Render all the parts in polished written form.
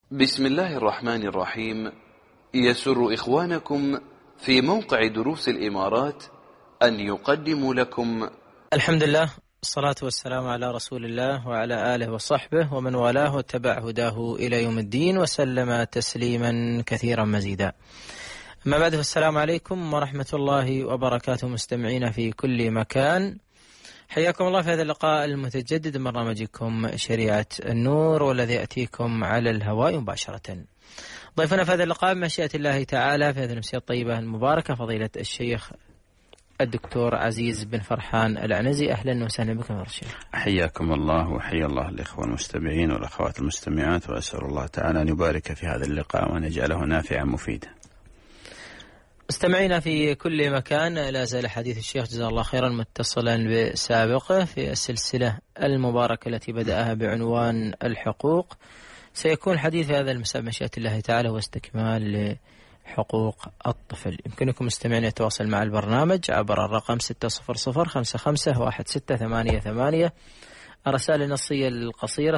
بسم الله الرحمن الرحيم. يسر إخوانكم في موقع دروس الإمارات أن يقدموا لكم الحمد لله، الصلاة والسلام على رسول الله وعلى آله وصحبه ومن والاه واتبع هداه إلى يوم الدين وسلم تسليما كثيرا مزيدا. أما بعد، فالسلام عليكم ورحمة الله وبركاته مستمعين في كل مكان. حياكم الله في هذا اللقاء المتجدد من برنامجكم شريعة النور، والذي يأتيكم على الهواء مباشرة. ضيفنا في هذا اللقاء بمشيئة الله تعالى في هذه الأمسية الطيبة المباركة فضيلة الشيخ الدكتور عزيز بن فرحان العنزي. أهلا وسهلا بكم يا الشيخ. حياكم الله وحيا الله الإخوة المستمعين والأخوات المستمعات، وأسأل الله تعالى أن يبارك في هذا اللقاء وأن يجعله نافعا مفيدا. مستمعينا في كل مكان، لا زال حديث الشيخ جزاه الله خيرا متصلا بسابقه في السلسلة المباركة التي بدأها بعنوان الحقوق. سيكون حديث في هذا المساء مشيئة الله تعالى واستكمال حقوق الطفل. يمكنكم مستمعين يتواصل مع البرنامج عبر الرقم 600551688، الرسائل النصية القصيرة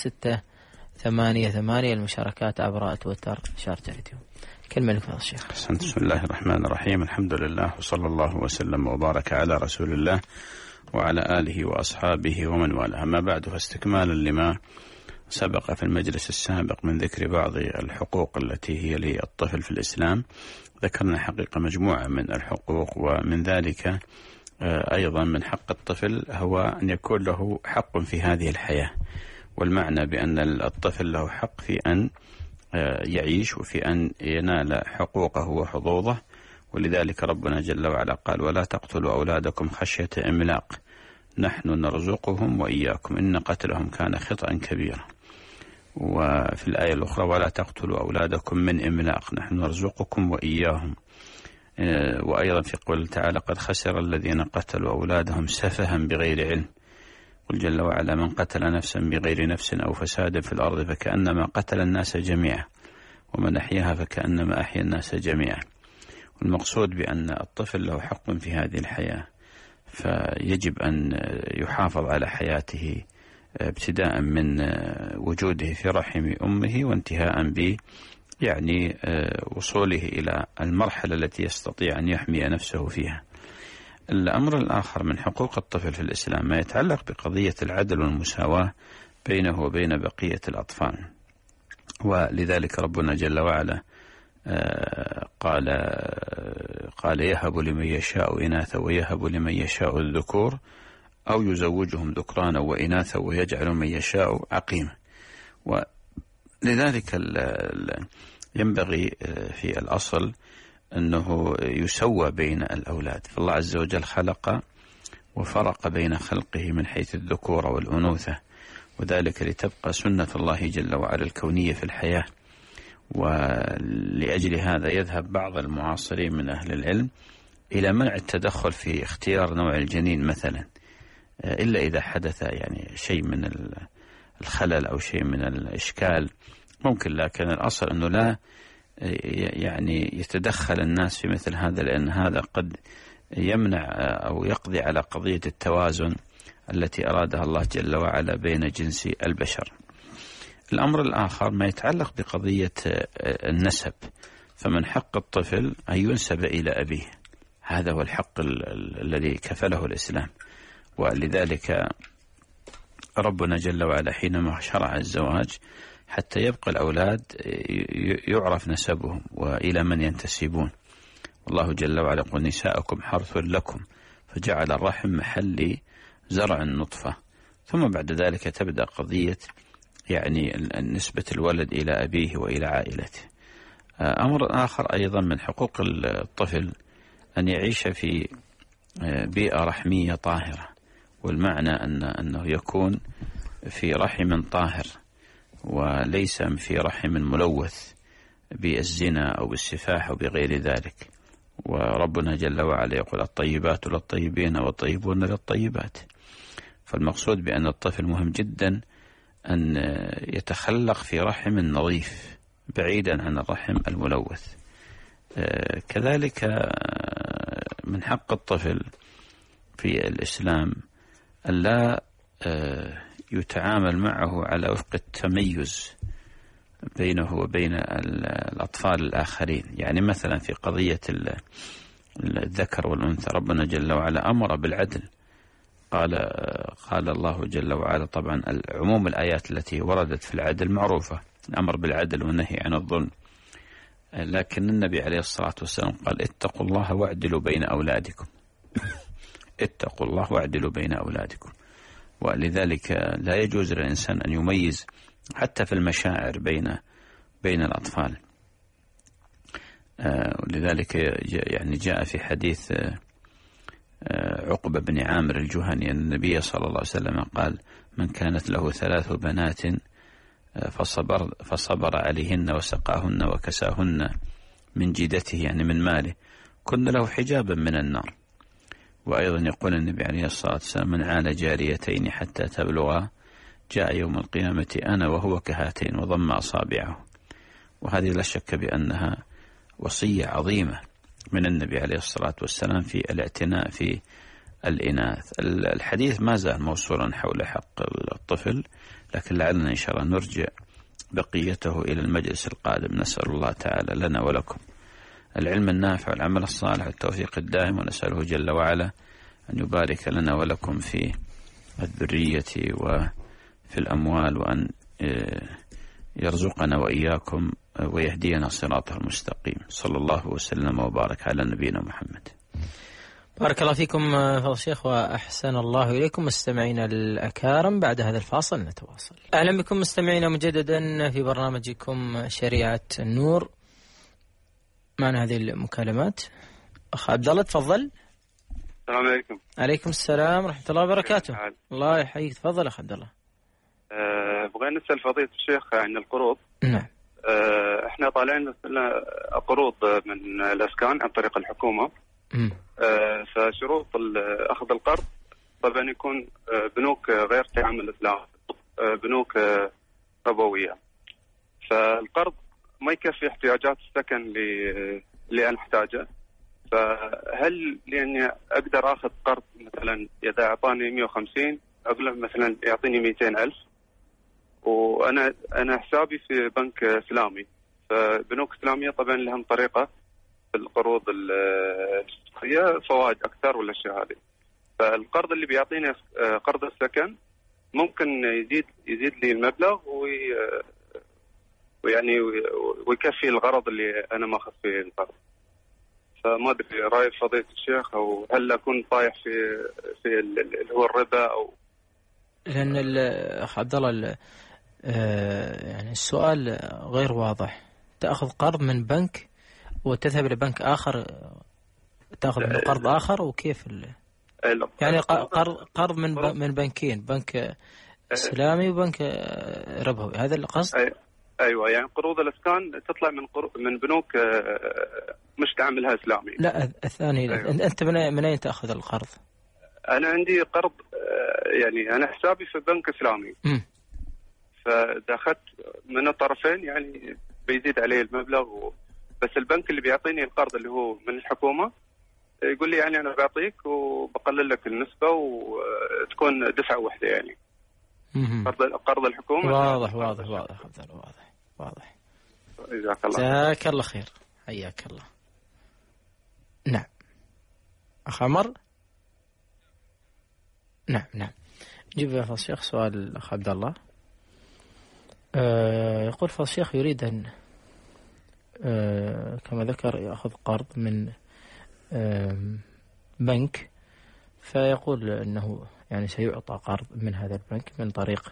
6688، المشاركات عبر تويتر شارجة راديو. كلمة لك يا شيخ. بسم الله الرحمن الرحيم، الحمد لله وصلى الله وسلم وبارك على رسول الله وعلى آله وأصحابه ومن والاه. أما بعد، فاستكمالا لما سبق في المجلس السابق من ذكر بعض الحقوق التي هي للطفل في الإسلام، ذكرنا حقيقة مجموعة من الحقوق، ومن ذلك أيضا من حق الطفل هو أن يكون له حق في هذه الحياة، والمعنى بأن الطفل له حق في أن يعيش وفي أن ينال حقوقه وحظوظه. ولذلك ربنا جل وعلا قال: ولا تقتلوا أولادكم خشية إملاق نحن نرزقهم وإياكم إن قتلهم كان خطأ كبيرا. وفي الآية الأخرى: ولا تقتلوا أولادكم من إملاق نحن نرزقكم وإياهم. وأيضا في قول تعالى: قد خسر الذين قتلوا أولادهم سفها بغير علم. قل جل وعلا: من قتل نفسا بغير نفس أو فساد في الأرض فكأنما قتل الناس جميعا ومن أحياها فكأنما أحيا الناس جميعا. والمقصود بأن الطفل له حق في هذه الحياة، فيجب أن يحافظ على حياته ابتداء من وجوده في رحم أمه وانتهاء ب وصوله إلى المرحلة التي يستطيع أن يحمي نفسه فيها. الأمر الآخر من حقوق الطفل في الإسلام ما يتعلق بقضية العدل والمساواة بينه وبين بقية الأطفال. ولذلك ربنا جل وعلا قال: يهب لمن يشاء إناثا ويهب لمن يشاء الذكور أو يزوجهم ذكرانا وإناثا ويجعل من يشاء عقيما. ولذلك ينبغي في الأصل أنه يسوى بين الأولاد، فالله عز وجل خلق وفرق بين خلقه من حيث الذكورة والأنوثة، وذلك لتبقى سنة الله جل وعلا الكونية في الحياة. ولأجل هذا يذهب بعض المعاصرين من أهل العلم إلى منع التدخل في اختيار نوع الجنين مثلا، إلا إذا حدث شيء من الخلل أو شيء من الإشكال ممكن، لكن الأصل أنه لا يتدخل الناس في مثل هذا، لأن هذا قد يمنع أو يقضي على قضية التوازن التي أرادها الله جل وعلا بين جنس البشر. الأمر الآخر ما يتعلق بقضية النسب، فمن حق الطفل أن ينسب إلى أبيه، هذا هو الحق الذي كفله الإسلام. ولذلك ربنا جل وعلا حينما شرع الزواج حتى يبقى الأولاد يعرف نسبهم وإلى من ينتسبون. والله جل وعلا يقول: نساءكم حرث لكم، فجعل الرحم محل زرع النطفة، ثم بعد ذلك تبدأ قضية نسبة الولد إلى أبيه وإلى عائلته. أمر آخر أيضا من حقوق الطفل أن يعيش في بيئة رحمية طاهرة، والمعنى أنه يكون في رحم طاهر وليس في رحم ملوث بالزنا أو بالسفاح أو بغير ذلك. وربنا جل وعلا يقول: الطيبات للطيبين والطيبون للطيبات. فالمقصود بأن الطفل مهم جدا أن يتخلق في رحم نظيف بعيدا عن الرحم الملوث. كذلك من حق الطفل في الإسلام أن لا يتعامل معه على وفق التميز بينه وبين الأطفال الآخرين. يعني مثلا في قضية الذكر والأنثى ربنا جل وعلا أمر بالعدل، قال الله جل وعلا، طبعا عموم الآيات التي وردت في العدل معروفة، الأمر بالعدل والنهي عن الظلم، لكن النبي عليه الصلاة والسلام قال اتقوا الله واعدلوا بين أولادكم. اتقوا الله واعدلوا بين أولادكم. ولذلك لا يجوز للإنسان أن يميز حتى في المشاعر بين الأطفال. ولذلك يعني جاء في حديث عقبة بن عامر الجهني أن النبي صلى الله عليه وسلم قال من كانت له 3 بنات فصبر عليهن وسقاهن وكساهن من جيدته، يعني من ماله، كن له حجابا من النار. وأيضا يقول النبي عليه الصلاة والسلام من عال جاريتين حتى تبلغا جاء يوم القيامة أنا وهو كهاتين وضم أصابعه. وهذه لا شك بأنها وصية عظيمة من النبي عليه الصلاة والسلام في الاعتناء في الإناث. الحديث ما زال موصولا حول حق الطفل، لكن لعلنا إن شاء الله نرجع بقيته إلى المجلس القادم. نسأل الله تعالى لنا ولكم العلم النافع والعمل الصالح والتوفيق الدائم، ونسأله جل وعلا أن يبارك لنا ولكم في الذرية وفي الأموال، وأن يرزقنا وإياكم ويهدينا صراطه المستقيم. صلى الله وسلم وبارك على نبينا محمد. بارك الله فيكم فضل الشيخ وأحسن الله إليكم. مستمعينا الأكارم، بعد هذا الفاصل نتواصل. أهلا بكم مستمعينا مجددا في برنامجكم شريعة النور. معنا هذه المكالمات. أخ عبد الله تفضل. السلام عليكم. عليكم السلام ورحمة الله وبركاته. الله يحييك. تفضل أخ عبد الله. بغينا نسأل فضيلة الشيخ عن القروض. نعم. احنا طالعين قروض من الأسكان عن طريق الحكومة. فشروط أخذ القرض طبعا يكون بنوك غير تعامل الإسلام، بنوك ربوية. فالقرض ما يكفي احتياجات السكن اللي أنا أحتاجه. فهل لأني أقدر أخذ قرض مثلا إذا أعطاني 150 أقول له مثلا يعطيني 200,000، وأنا حسابي في بنك إسلامي. فبنوك إسلامية طبعا لهم طريقة في القروض هي فوائد أكثر والأشياء هذه. فالقرض اللي بيعطيني قرض السكن ممكن يزيد لي المبلغ ويعني ويكفي الغرض اللي أنا ماخذ فيه القرض. فما أدري رأي فضيلة الشيخ، أو هل أكون طايح في اللي هو الربا أو لأن الأخ عبد الله يعني السؤال غير واضح. تأخذ قرض من بنك وتذهب إلى بنك آخر تأخذ قرض آخر، وكيف يعني قرض من بنكين، بنك إسلامي وبنك ربوي، هذا القصد؟ أيوة، يعني قروض الإسكان تطلع من بنوك مش تعاملها إسلامي. لا الثاني. أيوة. أنت من أين تأخذ القرض؟ أنا عندي قرض، يعني أنا حسابي في بنك إسلامي. فإذا أخذت من الطرفين يعني بيزيد عليه المبلغ بس البنك اللي بيعطيني القرض اللي هو من الحكومة يقول لي يعني أنا بعطيك وبقلل لك النسبة وتكون دفعة واحدة يعني. قرض الحكومة. واضح. جزاك الله خير. حياك الله. نعم. أخ عمر. نعم. جيب يا فضل الشيخ سؤال الأخ عبد الله. يقول فضل الشيخ يريد أن كما ذكر يأخذ قرض من بنك، فيقول أنه يعني سيعطى قرض من هذا البنك من طريق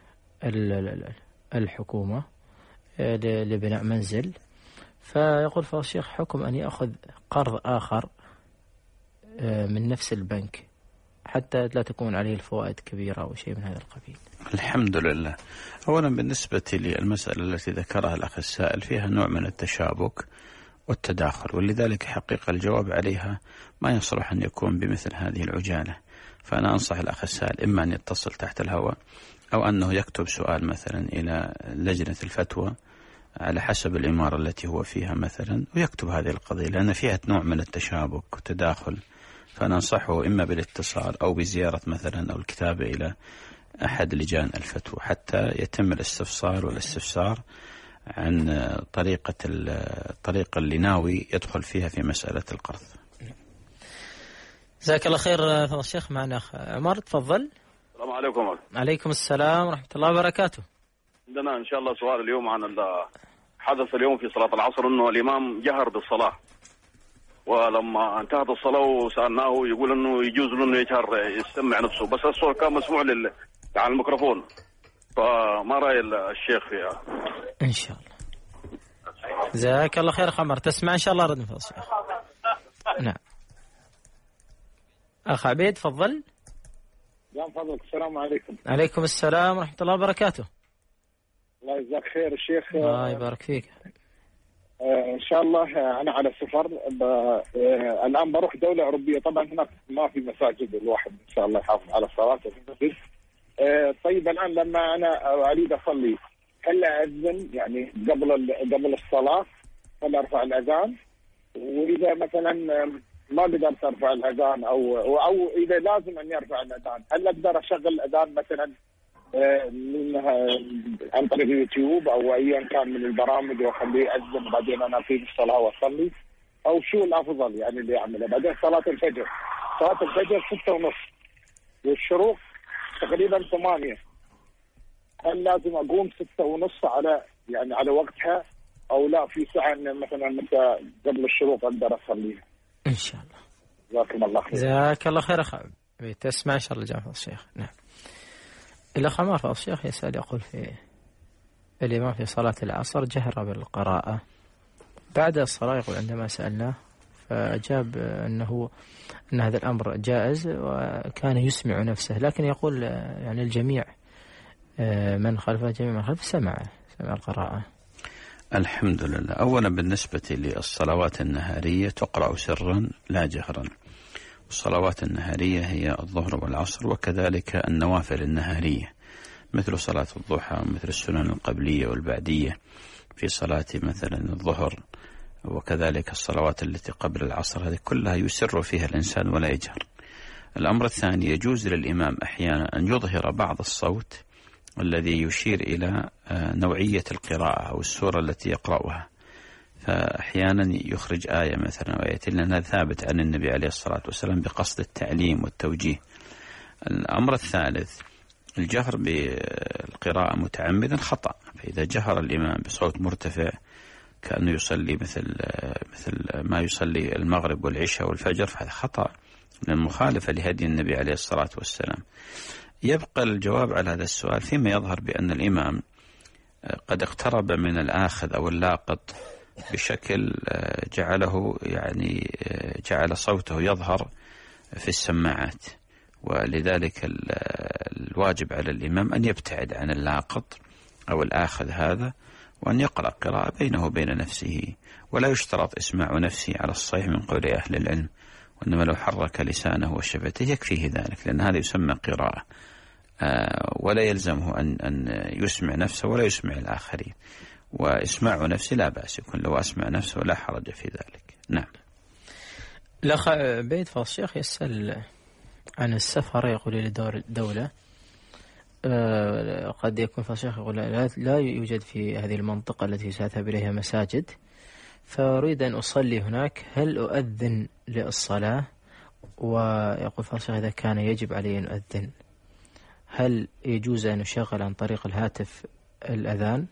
الحكومة لبناء منزل. فيقول فضل الشيخ حكم أن يأخذ قرض آخر من نفس البنك حتى لا تكون عليه الفوائد كبيرة أو شيء من هذا القبيل. الحمد لله. أولا بالنسبة للمسألة التي ذكرها الأخ السائل فيها نوع من التشابك والتداخل، ولذلك حقيقة الجواب عليها ما يصلح أن يكون بمثل هذه العجالة. فأنا أنصح الأخ السائل إما أن يتصل تحت الهواء أو أنه يكتب سؤال مثلا إلى لجنة الفتوى على حسب الإمارة التي هو فيها مثلا، ويكتب هذه القضية لأن فيها نوع من التشابك والتداخل. فأنا أنصحه إما بالاتصال أو بزيارة مثلا أو الكتابة إلى أحد لجان الفتوى حتى يتم الاستفسار والاستفسار عن الطريقة اللي ناوي يدخل فيها في مسألة القرض. جزاك الله خير فضل الشيخ. معنا أخ عمر، تفضل. السلام عليكم. عليكم السلام ورحمة الله وبركاته. عندنا إن شاء الله سؤال اليوم عن حدث اليوم في صلاة العصر أنه الإمام جهر بالصلاة، ولما انتهت الصلاة وسألناه يقول أنه يجوز له أنه يجهر يسمع نفسه، بس الصوت كان مسموع على الميكروفون، فما رأي الشيخ فيها؟ إن شاء الله. جزاك الله خير عمر، تسمع إن شاء الله رد من الشيخ. نعم. أخ عبيد تفضل. يا فضلك. السلام عليكم. عليكم السلام ورحمة الله وبركاته. الله يجزاك خير الشيخ. الله يبارك فيك. إن شاء الله أنا على سفر الآن بروح دولة أوروبية، طبعا هناك ما في مساجد، الواحد إن شاء الله يحافظ على الصلاة في المسجد. طيب الآن لما أنا أريد أصلي هل أذن يعني قبل الصلاة، هل أرفع الأذان؟ وإذا مثلا ما قدرت أرفع الأذان أو إذا لازم أن يرفع الأذان، هل أقدر أشغل الأذان مثلا عن طريق اليوتيوب أو أيا كان من البرامج وأخليه يأذن وبعدين أنا أقيم الصلاة وأصلي، أو شو الأفضل يعني اللي أعمله؟ بعدين صلاة الفجر 6:30 والشروق تقريبا 8، هل لازم أقوم 6:30 على وقتها أو لا في ساعة مثلا متى قبل الشروق أقدر أصليها؟ إن شاء الله. جزاكم الله خير. جزاك الله خير أخ عبيد، تسمع إن شاء الله جزاك الشيخ. نعم. الأخ عمر فضل الشيخ يسأل يقول في الإمام في صلاة العصر جهر بالقراءة بعد الصلاة، يقول عندما سألناه فأجاب أن هذا الأمر جائز وكان يسمع نفسه، لكن يقول يعني الجميع من خلفه سمع القراءة. الحمد لله. أولا بالنسبة للصلوات النهارية تقرأ سرا لا جهرا. الصلوات النهارية هي الظهر والعصر، وكذلك النوافل النهارية مثل صلاة الضحى، مثل السنن القبلية والبعدية في صلاة مثلا الظهر، وكذلك الصلوات التي قبل العصر، هذه كلها يسر فيها الإنسان ولا يجهر. الأمر الثاني يجوز للإمام أحيانا أن يظهر بعض الصوت الذي يشير إلى نوعية القراءة أو السورة التي يقرأها، فأحيانا يخرج آية مثلا وآيتين، لأنها ثابت عن النبي عليه الصلاة والسلام بقصد التعليم والتوجيه. الأمر الثالث الجهر بالقراءة متعمدا خطأ، فإذا جهر الإمام بصوت مرتفع كأنه يصلي مثل ما يصلي المغرب والعشاء والفجر فهذا خطأ من المخالفة لهدي النبي عليه الصلاة والسلام. يبقى الجواب على هذا السؤال فيما يظهر بأن الإمام قد اقترب من الآخذ أو اللاقط بشكل جعل صوته يظهر في السماعات، ولذلك الواجب على الإمام أن يبتعد عن اللاقط أو الآخذ هذا، وأن يقرأ قراءة بينه وبين نفسه، ولا يشترط إسماع نفسه على الصحيح من قول أهل العلم، وإنما لو حرك لسانه وشفتيه يكفيه ذلك، لأن هذا يسمى قراءة، ولا يلزمه أن يسمع نفسه ولا يسمع الآخرين، وإسماع نفسه لا بأس يكون، لو أسمع نفسه لا حرج في ذلك. نعم. الأخ عبيد فضل الشيخ يسأل عن السفر، يقول إلى دولة قد يكون فضل الشيخ يقول لا يوجد في هذه المنطقة التي سأذهب إليها مساجد، فأريد أن أصلي هناك، هل أؤذن للصلاة؟ ويقول فضل الشيخ إذا كان يجب علي أن أؤذن هل يجوز أن أشغل عن طريق الهاتف الأذان؟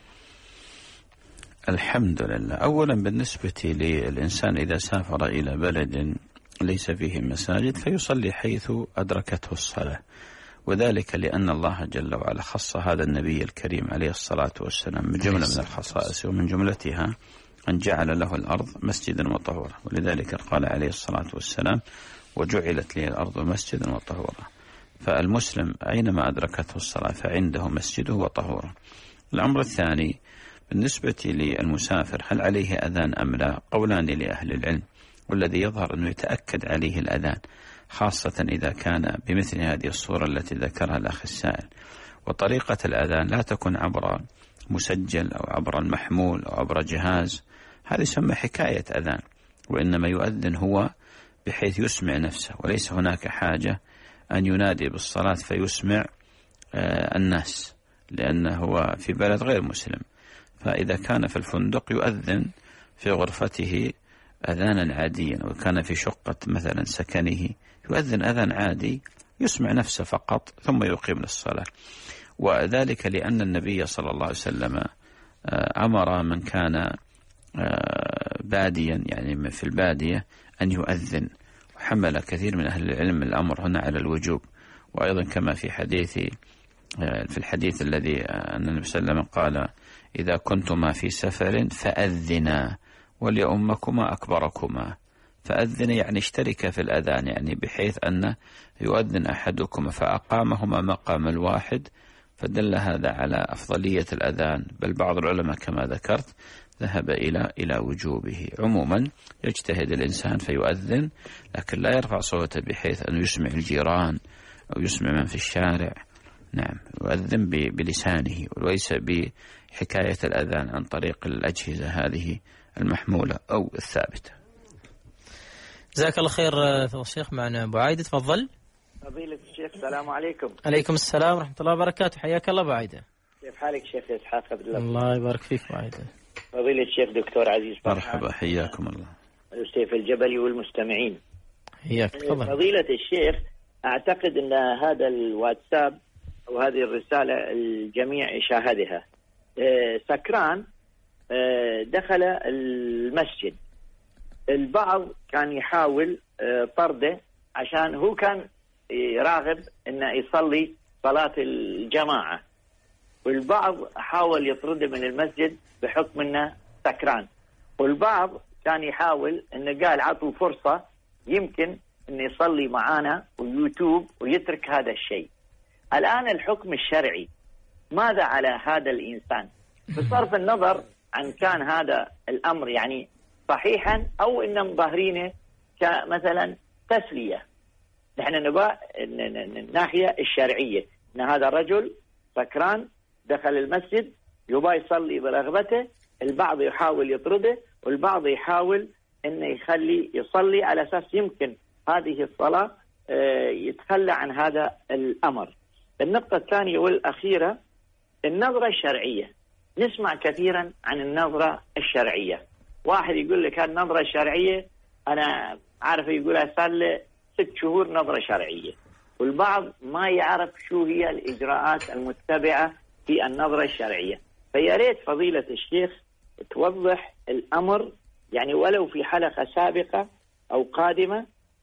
الحمد لله. أولا بالنسبة للإنسان إذا سافر إلى بلد ليس فيه مساجد فيصلي حيث أدركته الصلاة، وذلك لأن الله جل وعلا خص هذا النبي الكريم عليه الصلاة والسلام من جملة من الخصائص، ومن جملتها أن جعل له الأرض مسجدا وطهورا، ولذلك قال عليه الصلاة والسلام وجعلت لي الأرض مسجدا وطهورا. فالمسلم أينما أدركته الصلاة فعنده مسجده وطهوره. الأمر الثاني بالنسبة للمسافر هل عليه أذان أم لا؟ قولان لأهل العلم، والذي يظهر أنه يتأكد عليه الأذان، خاصة إذا كان بمثل هذه الصورة التي ذكرها الأخ السائل. وطريقة الأذان لا تكون عبر مسجل أو عبر المحمول أو عبر جهاز، هذا يسمى حكاية أذان، وإنما يؤذن هو بحيث يسمع نفسه، وليس هناك حاجة أن ينادي بالصلاة فيسمع الناس، لأنه هو في بلد غير مسلم، فإذا كان في الفندق يؤذن في غرفته أذانا عاديا، وكان في شقة مثلا سكنه يؤذن أذان عادي يسمع نفسه فقط ثم يقيم للصلاة. وذلك لأن النبي صلى الله عليه وسلم أمر من كان باديا يعني في البادية أن يؤذن، وحمل كثير من أهل العلم الأمر هنا على الوجوب. وأيضا كما في الحديث الذي أن النبي صلى الله عليه وسلم قال إذا كنتما في سفر فأذنا وليؤمكما أكبركما. فأذن يعني اشترك في الأذان، يعني بحيث أن يؤذن أحدكما فأقامهما مقام الواحد، فدل هذا على أفضلية الأذان. بل بعض العلماء كما ذكرت ذهب إلى وجوبه. عموما يجتهد الإنسان فيؤذن، لكن لا يرفع صوته بحيث أن يسمع الجيران أو يسمع من في الشارع. نعم، يؤذن بلسانه وليس بحكاية الأذان عن طريق الأجهزة هذه المحمولة أو الثابتة. جزاك الله خير فضيلة الشيخ. معنا أبو عايدة، تفضل. فضيلة الشيخ السلام عليكم. عليكم السلام ورحمة الله وبركاته، حياك الله أبو عايدة. كيف حالك شيخ إسحاق عبد الله؟ الله يبارك فيك أبو عايدة. فضيلة الشيخ دكتور عزيز مرحبا، حياكم الله. السيف الجبلي والمستمعين. حياك، تفضل. فضيلة الشيخ، أعتقد أن هذا الواتساب أو هذه الرسالة الجميع يشاهدها. سكران دخل المسجد، البعض كان يحاول طرده عشان هو كان راغب أنه يصلي صلاة الجماعة، والبعض حاول يطرده من المسجد بحكم أنه سكران، والبعض كان يحاول أنه قال عطوا فرصة يمكن أنه يصلي معانا ويوتيوب ويترك هذا الشيء. الآن الحكم الشرعي ماذا على هذا الإنسان بصرف النظر عن كان هذا الأمر يعني صحيحا أو إن مظاهرينه كمثلا تسلية؟ نحن نبغى الناحية الشرعية أن هذا الرجل سكران دخل المسجد يبغى يصلي برغبته، البعض يحاول يطرده والبعض يحاول أنه يخلي يصلي على أساس يمكن هذه الصلاة يتخلى عن هذا الأمر. النقطة الثانية والأخيرة النظرة الشرعية. نسمع كثيرا عن النظرة الشرعية، واحد يقول لك النظرة الشرعية أنا عارف يقولها صار له 6 شهور نظرة شرعية، والبعض ما يعرف شو هي الإجراءات المتبعة في النظرة الشرعية. فيا ريت فضيلة الشيخ توضح الأمر يعني ولو في حلقة سابقة أو قادمة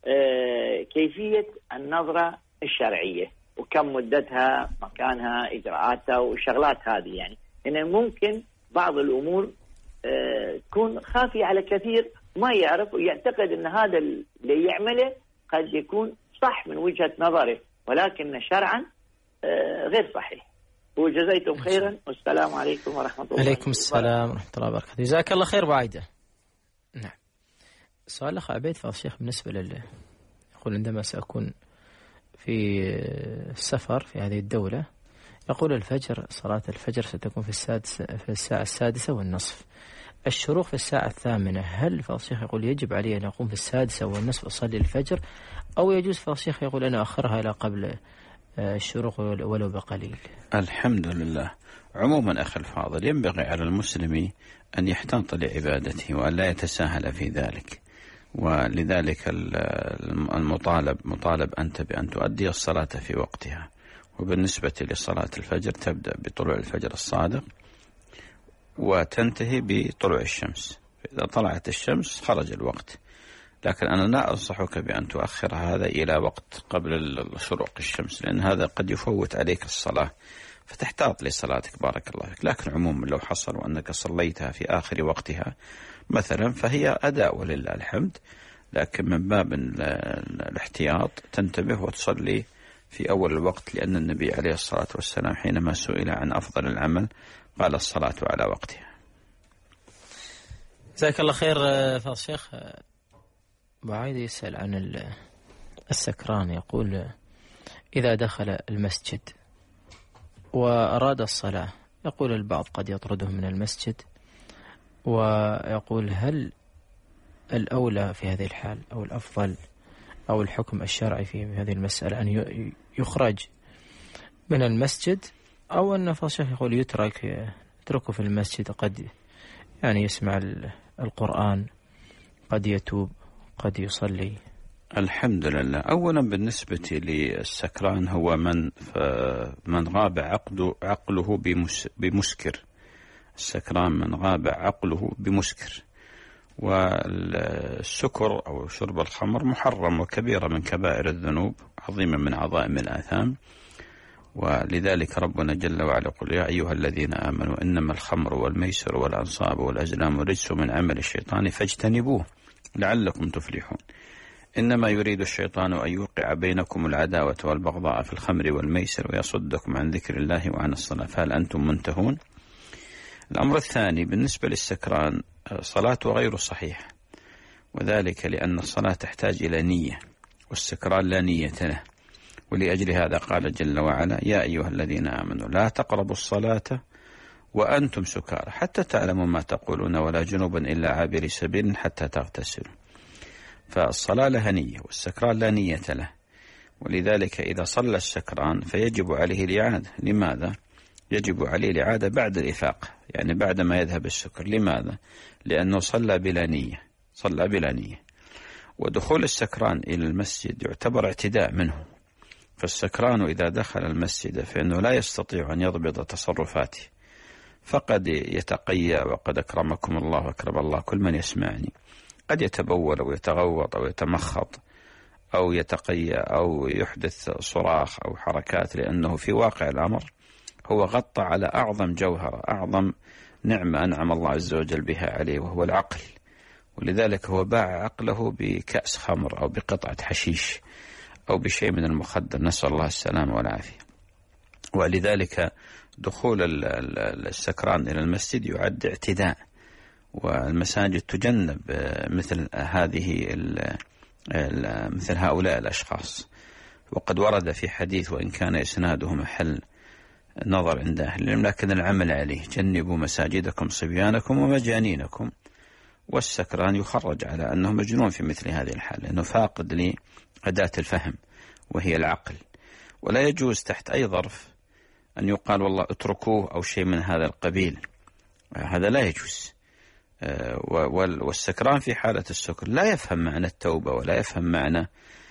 كيفية النظرة الشرعية وكم مدتها، مكانها، إجراءاتها والشغلات هذه. يعني إن ممكن بعض الأمور تكون خافية على كثير ما يعرف ويعتقد أن هذا اللي يعمله قد يكون صح من وجهة نظره ولكن شرعا غير صحيح. وجزيتم خيرا والسلام عليكم ورحمة الله. عليكم السلام ورحمة الله وبركاته. جزاك الله خير بعيدة. نعم. سؤال الأخ عبيد فضل الشيخ بالنسبة يقول عندما سأكون في السفر في هذه الدولة، يقول صلاة الفجر ستكون في الساعة 6:30، الشروق في الساعة 8. هل فضل الشيخ يقول يجب علي أن أقوم في 6:30 أصلي الفجر، أو يجوز فضل الشيخ يقول أنا أخرها إلى قبل الشروق ولو بقليل؟ الحمد لله. عموما أخي الفاضل ينبغي على المسلم أن يحتاط لعبادته وأن لا يتساهل في ذلك، ولذلك مطالب أنت بأن تؤدي الصلاة في وقتها. وبالنسبة لصلاة الفجر تبدأ بطلوع الفجر الصادق وتنتهي بطلوع الشمس، إذا طلعت الشمس خرج الوقت. لكن أنا لا أنصحك بأن تؤخر هذا إلى وقت قبل شروق الشمس، لأن هذا قد يفوت عليك الصلاة فتحتاط لصلاتك بارك الله فيك. لكن عموما لو حصل وأنك صليتها في آخر وقتها مثلا فهي أداء ولله الحمد، لكن من باب الاحتياط تنتبه وتصلي في أول الوقت، لأن النبي عليه الصلاة والسلام حينما سئل عن أفضل العمل قال الصلاة على وقتها. جزاك الله خير فضل الشيخ. بعيد يسأل عن السكران، يقول إذا دخل المسجد وأراد الصلاة، يقول البعض قد يطرده من المسجد، ويقول هل الأولى في هذه الحال أو الأفضل أو الحكم الشرعي في هذه المسألة أن يخرج من المسجد، أو أن فضل الشيخ يقول يترك اتركه في المسجد، قد يعني يسمع القرآن، قد يتوب، قد يصلي. الحمد لله. أولا بالنسبة للسكران هو من غاب عقله بمسكر. السكران من غاب عقله بمسكر. والسكر أو شرب الخمر محرم وكبيرة من كبائر الذنوب، عظيمة من عظائم الآثام. ولذلك ربنا جل وعلا يقول: يا أيها الذين آمنوا إنما الخمر والميسر والأنصاب والأزلام رجس من عمل الشيطان فاجتنبوه لعلكم تفلحون. إنما يريد الشيطان أن يوقع بينكم العداوة والبغضاء في الخمر والميسر ويصدكم عن ذكر الله وعن الصلاة فهل أنتم منتهون؟ الأمر الثاني بالنسبة للسكران، صلاته غير صحيحة، وذلك لأن الصلاة تحتاج إلى نية، والسكران لا نية له. ولأجل هذا قال جل وعلا: يا أيها الذين آمنوا لا تقربوا الصلاة وأنتم سكارى حتى تعلموا ما تقولون ولا جنبا إلا عابري سبيل حتى تغتسلوا. فالصلاة لها نية والسكران لا نية له، ولذلك إذا صلى السكران فيجب عليه الإعادة. لماذا؟ يجب عليه الإعادة بعد الإفاقة، يعني بعد ما يذهب السكر. لماذا؟ لأنه صلى بلا نية. ودخول السكران إلى المسجد يعتبر اعتداء منه. فالسكران إذا دخل المسجد فإنه لا يستطيع أن يضبط تصرفاته، فقد يتقيأ، وقد أكرمكم الله وأكرم الله كل من يسمعني، قد يتبول أو يتغوط أو يتمخط أو يتقيأ أو يحدث صراخ أو حركات، لأنه في واقع الأمر هو غطى على أعظم جوهرة، أعظم نعمة أنعم الله عز وجل بها عليه، وهو العقل. ولذلك هو باع عقله بكأس خمر أو بقطعة حشيش أو بشيء من المخدر، نسأل الله السلامة والعافية. ولذلك دخول السكران إلى المسجد يعد اعتداء، والمساجد تجنب مثل هؤلاء الأشخاص. وقد ورد في حديث وإن كان إسناده محل نظر عند أهل العلم، لكن العمل عليه: جنبوا مساجدكم صبيانكم ومجانينكم. والسكران يخرج على أنه مجنون في مثل هذه الحالة، لأنه فاقد لأداة الفهم وهي العقل. ولا يجوز تحت أي ظرف أن يقال والله اتركوه أو شيء من هذا القبيل، هذا لا يجوز. والسكران في حالة السكر لا يفهم معنى التوبة ولا يفهم معنى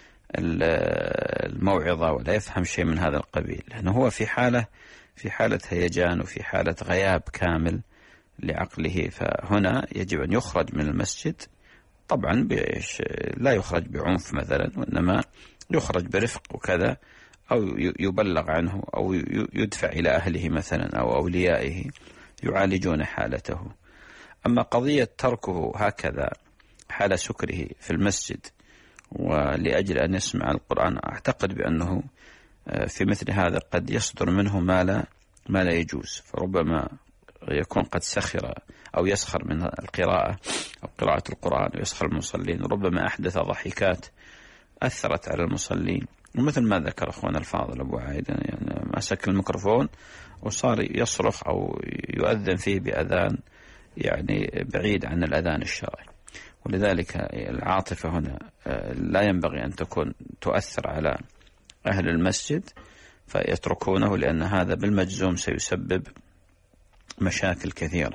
الموعظة ولا يفهم شيء من هذا القبيل، لأنه هو في حالة هيجان وفي حالة غياب كامل لعقله. فهنا يجب أن يخرج من المسجد، طبعا لا يخرج بعنف مثلا، وإنما يخرج برفق وكذا، أو يبلغ عنه أو يدفع إلى أهله مثلا أو أوليائه يعالجون حالته. أما قضية تركه هكذا حال سكره في المسجد ولأجل أن يسمع القرآن، أعتقد بأنه في مثل هذا قد يصدر منه ما لا يجوز، فربما يكون قد سخر أو يسخر من القراءة أو قراءة القرآن ويسخر المصلين، ربما أحدث ضحكات أثرت على المصلين. ومثل ما ذكر أخونا الفاضل أبو عايد، يعني مسك الميكروفون وصار يصرخ أو يؤذن فيه بأذان يعني بعيد عن الأذان الشرعي. ولذلك العاطفة هنا لا ينبغي أن تؤثر على أهل المسجد فيتركونه، لأن هذا بالمجزوم سيسبب مشاكل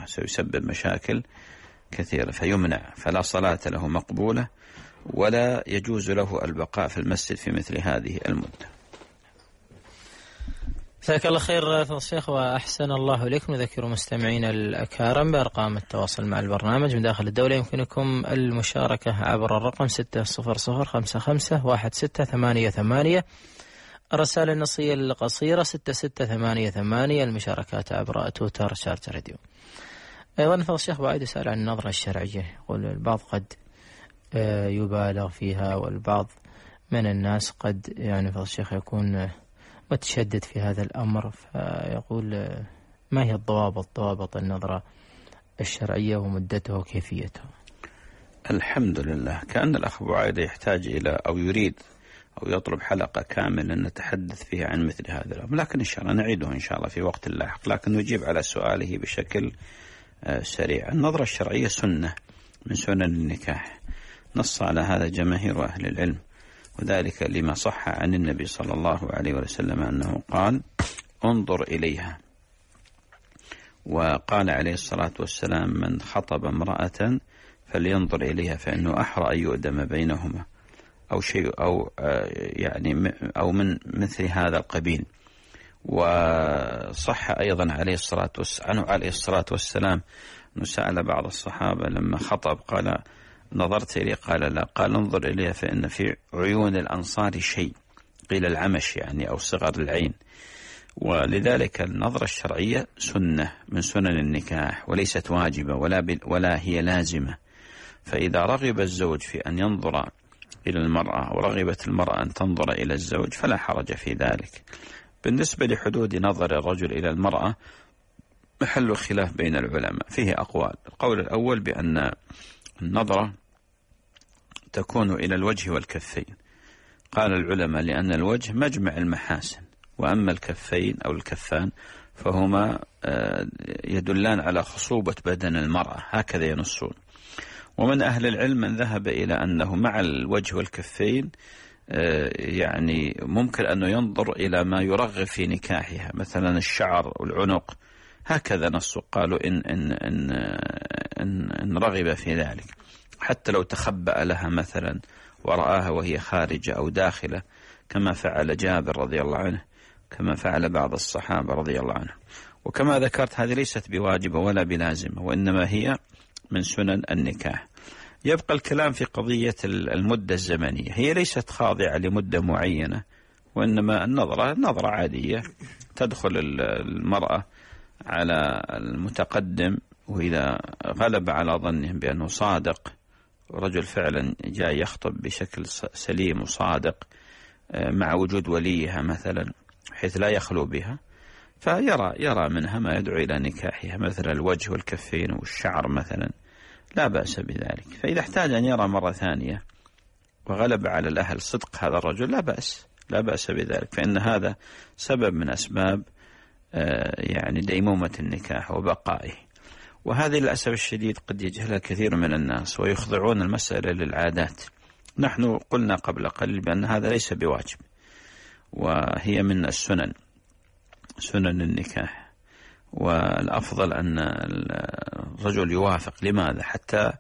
كثيرة فيمنع، فلا صلاة له مقبولة ولا يجوز له البقاء في المسجد في مثل هذه المدة. جزاك الله خير فضل الشيخ وأحسن الله إليكم. نذكر مستمعينا الأكارم بأرقام التواصل مع البرنامج من داخل الدولة. يمكنكم المشاركة عبر الرقم 600551688، الرسالة النصية القصيرة 6688، المشاركات عبر تويتر شارجة راديو. أيضا فضل الشيخ بعد يسأل عن النظرة الشرعية، يقول البعض قد يبالغ فيها، والبعض من الناس قد يعني فضل الشيخ يكون متشدد في هذا الأمر، فيقول ما هي ضوابط النظرة الشرعية ومدته وكيفيته؟ الحمد لله. كأن الأخ أبو عايدة يحتاج إلى أو يريد أو يطلب حلقة كاملة نتحدث فيها عن مثل هذا الأمر، لكن إن شاء الله نعيده إن شاء الله في وقت لاحق، لكن نجيب على سؤاله بشكل سريع. النظرة الشرعية سنة من سنن النكاح، نص على هذا جماهير أهل العلم، وذلك لما صح عن النبي صلى الله عليه وسلم أنه قال: انظر إليها وقال عليه الصلاة والسلام: من خطب امرأة فلينظر إليها فإنه أحرى أن يؤدم بينهما أو شيء أو من مثل هذا القبيل. وصح أيضا عنه عليه الصلاة والسلام أنه سأل بعض الصحابة لما خطب قال: نظرت إليه؟ قال: لا. قال: انظر إليه فإن في عيون الأنصار شيء، قيل العمش أو صغر العين. ولذلك النظرة الشرعية سنة من سنن النكاح وليست واجبة ولا هي لازمة. فإذا رغب الزوج في أن ينظر إلى المرأة ورغبت المرأة أن تنظر إلى الزوج فلا حرج في ذلك. بالنسبة لحدود نظر الرجل إلى المرأة محل خلاف بين العلماء، فيه أقوال. القول الأول بأن النظرة تكون إلى الوجه والكفين. قال العلماء لأن الوجه مجمع المحاسن، وأما الكفين أو الكفان فهما يدلان على خصوبة بدن المرأة، هكذا ينصون. ومن أهل العلم من ذهب إلى أنه مع الوجه والكفين ممكن أنه ينظر إلى ما يرغب في نكاحها، مثلا الشعر والعنق، هكذا نصوا. قالوا إن رغب في ذلك، حتى لو تخبأ لها مثلا ورآها وهي خارجة أو داخلة، كما فعل جابر رضي الله عنه، كما فعل بعض الصحابة رضي الله عنه. وكما ذكرت هذه ليست بواجبة ولا بلازمة، وإنما هي من سنن النكاح. يبقى الكلام في قضية المدة الزمنية، هي ليست خاضعة لمدة معينة، وإنما نظرة عادية تدخل المرأة على المتقدم، وإذا غلب على ظنهم بأنه صادق، رجل فعلا جاء يخطب بشكل سليم وصادق مع وجود وليها مثلا حيث لا يخلو بها، فيرى منها ما يدعو إلى نكاحها، مثل الوجه والكفين والشعر مثلا، لا بأس بذلك. فإذا احتاج أن يرى مرة ثانية وغلب على الأهل صدق هذا الرجل لا بأس بذلك، فإن هذا سبب من أسباب ديمومة النكاح وبقائه. وهذه للأسف الشديد قد يجهلها كثير من الناس ويخضعون المسألة للعادات. نحن قلنا قبل قليل بأن هذا ليس بواجب، وهي من السنن، سنن النكاح، والأفضل أن الرجل يوافق. لماذا؟ حتى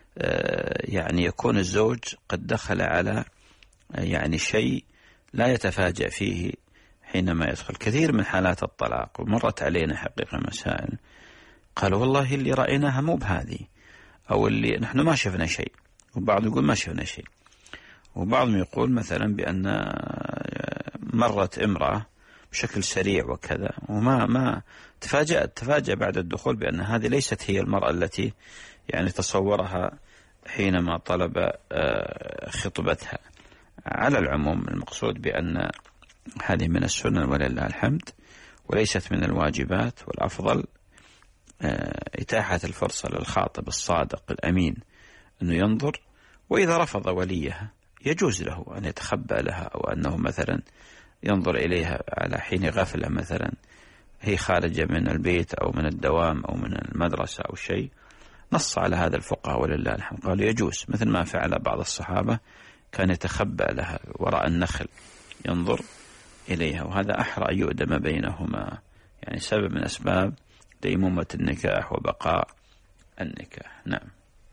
يكون الزوج قد دخل على شيء لا يتفاجأ فيه حينما يدخل. كثير من حالات الطلاق، ومرت علينا حقيقة مسائل قالوا والله اللي رأيناها مو بهذه، أو اللي نحن ما شفنا شيء، وبعض يقول ما شفنا شيء، وبعضهم يقول مثلا بأن مرت امرأة بشكل سريع وكذا، وما تفاجأ بعد الدخول بأن هذه ليست هي المرأة التي تصورها حينما طلب خطبتها. على العموم المقصود بأن هذه من السنن ولله الحمد، وليست من الواجبات، والأفضل إتاحة الفرصة للخاطب الصادق الأمين أنه ينظر، وإذا رفض وليها يجوز له أن يتخبأ لها، أو أنه مثلا ينظر إليها على حين غفلة، مثلا هي خارجة من البيت أو من الدوام أو من المدرسة أو شيء. نص على هذا الفقهاء ولله الحمد، قالوا يجوز، مثل ما فعل بعض الصحابة كان يتخبأ لها وراء النخل ينظر إليها، وهذا أحرى أن يؤدم بينهما، سبب من أسباب ديمومة النكاح وبقاء النكاح. نعم.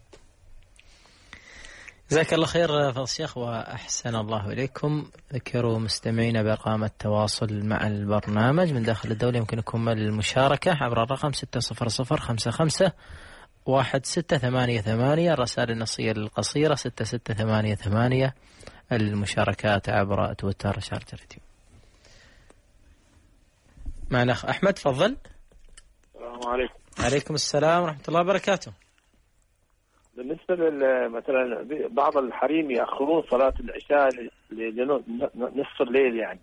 جزاك الله خير فضيلة الشيخ وأحسن الله إليكم. ذكروا مستمعين بأرقام التواصل مع البرنامج من داخل الدولة، يمكنكم المشاركة عبر الرقم 600551688، الرسائل النصية القصيرة 6688، المشاركات عبر تويتر شارجة اليوتيوب. مع الأخ أحمد، تفضل. السلام عليكم. عليكم السلام ورحمة الله وبركاته. بالنسبة مثلا بعض الحريم يأخرون صلاة العشاء لنصف الليل،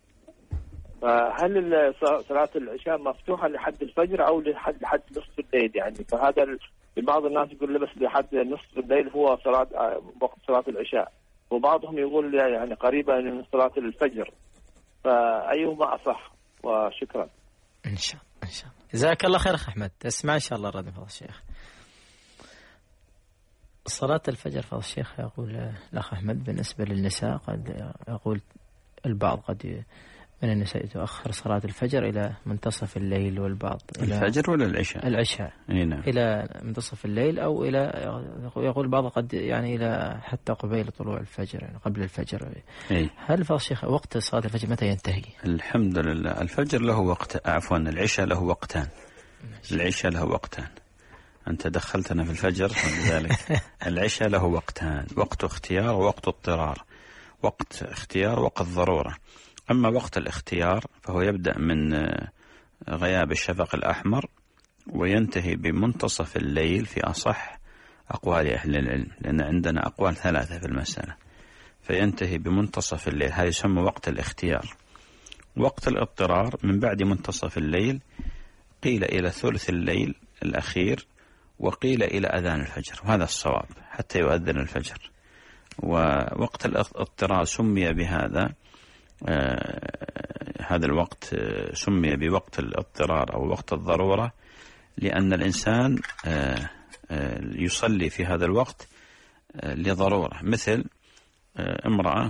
فهل صلاة العشاء مفتوحة لحد الفجر أو لحد نصف الليل؟ فهذا بعض الناس يقول بس لحد نصف الليل هو وقت صلاة العشاء، وبعضهم يقول قريبة من صلاة الفجر، فأيهما أصح؟ وشكرا. إن شاء الله إن شاء الله. جزاك الله خير أخ أحمد، تسمع إن شاء الله الرد فضل الشيخ. صلاة الفجر فضل الشيخ يقول الأخ أحمد بالنسبة للنساء، قد يقول البعض قد من النساء تؤخر صلاة الفجر إلى منتصف الليل، والبعض إلى الفجر ولا العشاء؟ العشاء. نعم. إلى منتصف الليل، أو إلى، يقول بعض قد يعني إلى حتى قبيل طلوع الفجر، يعني قبل الفجر. هل فضل الشيخ وقت صلاة الفجر متى ينتهي؟ الحمد لله الفجر له وقت، عفوا العشاء له وقتان. العشاء له وقتان، أنت دخلتنا في الفجر، ولذلك العشاء له وقتان، وقت اختيار ووقت اضطرار. وقت اختيار وقت ضرورة. أما وقت الاختيار فهو يبدأ من غياب الشفق الأحمر وينتهي بمنتصف الليل في أصح أقوال أهل العلم، لأن عندنا أقوال 3 في المسألة، فينتهي بمنتصف الليل، هذا يسمى وقت الاختيار. وقت الاضطرار من بعد منتصف الليل، قيل إلى ثلث الليل الأخير، وقيل إلى أذان الفجر، وهذا الصواب حتى يؤذن الفجر. ووقت الاضطرار سمي بهذا، هذا الوقت سمي بوقت الاضطرار أو وقت الضرورة، لأن الإنسان يصلي في هذا الوقت لضرورة، مثل امرأة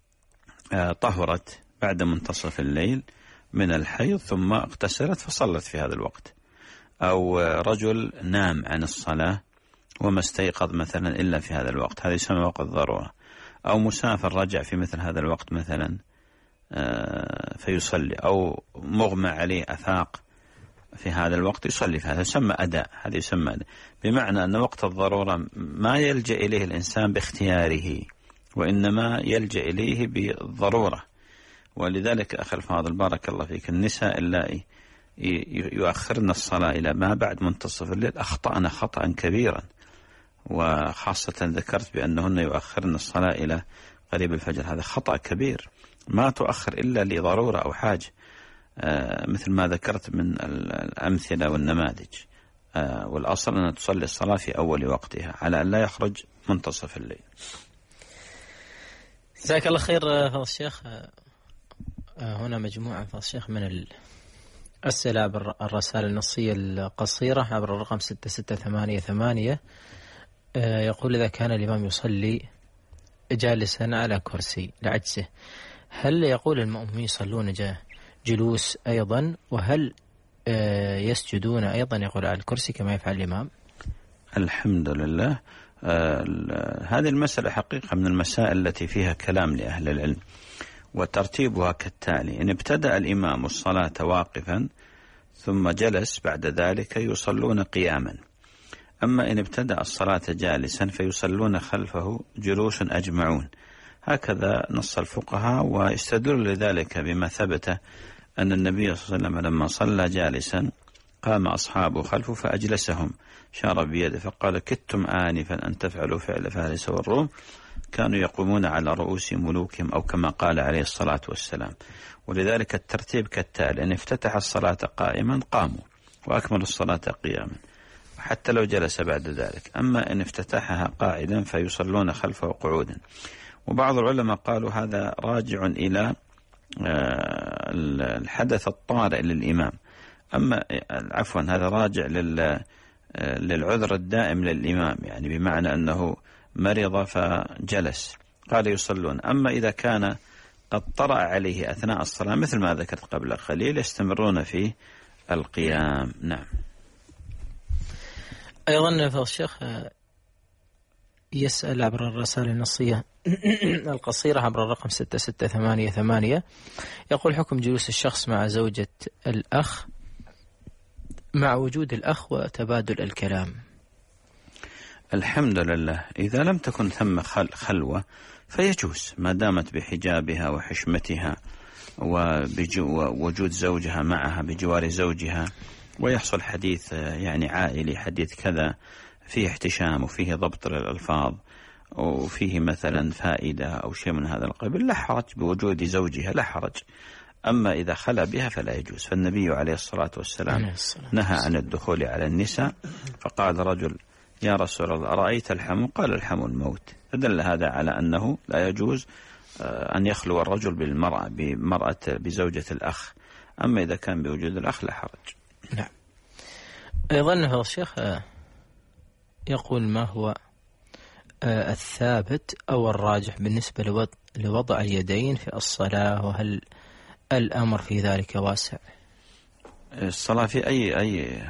طهرت بعد منتصف الليل من الحيض ثم اغتسلت فصلت في هذا الوقت، أو رجل نام عن الصلاة وما استيقظ مثلا إلا في هذا الوقت، هذا يسمى وقت الضرورة. أو مسافر رجع في مثل هذا الوقت مثلا فيصلي، أو مغمى عليه أفاق في هذا الوقت يصلي في هذا، يسمى أداء. هذا يسمى أداء، بمعنى أن وقت الضرورة ما يلجأ إليه الإنسان باختياره، وإنما يلجأ إليه بالضرورة. ولذلك أخي الفاضل بارك الله فيك، النساء اللائي يؤخرن الصلاة إلى ما بعد منتصف الليل أخطأنا خطأ كبيرا، وخاصة ذكرت بأنهن يؤخرن الصلاة إلى قريب الفجر، هذا خطأ كبير. ما تؤخر إلا لضرورة أو حاجة، مثل ما ذكرت من الأمثلة والنماذج. والأصل أن تصلي الصلاة في أول وقتها على أن لا يخرج منتصف الليل. جزاك الله خير فضل الشيخ. هنا مجموعة فضل الشيخ من الأسئلة عبر الرسائل النصية القصيرة عبر الرقم 6688. يقول: إذا كان الإمام يصلي جالسا على كرسي لعجزه، هل يقول المأمومين يصلون جلوس أيضا؟ وهل يسجدون أيضا يقول على الكرسي كما يفعل الإمام؟ الحمد لله. هذه المسألة حقيقة من المسائل التي فيها كلام لأهل العلم، وترتيبها كالتالي: إن ابتدأ الإمام الصلاة واقفا ثم جلس بعد ذلك يصلون قياما. أما إن ابتدأ الصلاة جالسا فيصلون خلفه جلوس أجمعون. هكذا نص الفقهاء، واستدل لذلك بما ثبت أن النبي صلى الله عليه وسلم لما صلى جالسا قام أصحابه خلفه فأجلسهم، شار بيده فقال: كدتم آنفا أن تفعلوا فعل فارس والروم، كانوا يقومون على رؤوس ملوكهم، أو كما قال عليه الصلاة والسلام. ولذلك الترتيب كالتالي: أن افتتح الصلاة قائما قاموا وأكملوا الصلاة قياما، حتى لو جلس بعد ذلك. أما إن افتتحها قاعدا فيصلون خلفه قعودا. وبعض العلماء قالوا هذا راجع إلى الحدث الطارئ للإمام، أما عفوا هذا راجع للعذر الدائم للإمام، يعني بمعنى أنه مرض فجلس قال يصلون. أما إذا كان قد طرأ عليه أثناء الصلاة مثل ما ذكرت قبل قليل يستمرون في القيام. نعم. أيضا فضل الشيخ يسأل عبر الرسائل النصية القصيرة عبر الرقم 6688. يقول: حكم جلوس الشخص مع زوجة الأخ مع وجود الأخ وتبادل الكلام. الحمد لله، إذا لم تكن ثم خلوة فيجوز، ما دامت بحجابها وحشمتها ووجود زوجها معها بجوار زوجها، ويحصل حديث يعني عائلي، حديث كذا فيه احتشام وفيه ضبط للألفاظ وفيه مثلا فائدة أو شيء من هذا القبيل، لا حرج بوجود زوجها، لا حرج. أما إذا خلى بها فلا يجوز. فالنبي عليه الصلاة والسلام نهى عن الدخول على النساء، فقال رجل: يا رسول الله أرأيت الحمو؟ قال: الحمو الموت. فدل هذا على أنه لا يجوز أن يخلو الرجل بزوجة الأخ. أما إذا كان بوجود الأخ لا حرج. نعم. أيضا هذا الشيخ يقول: ما هو الثابت أو الراجح بالنسبة لوضع اليدين في الصلاة؟ وهل الأمر في ذلك واسع؟ الصلاة في أي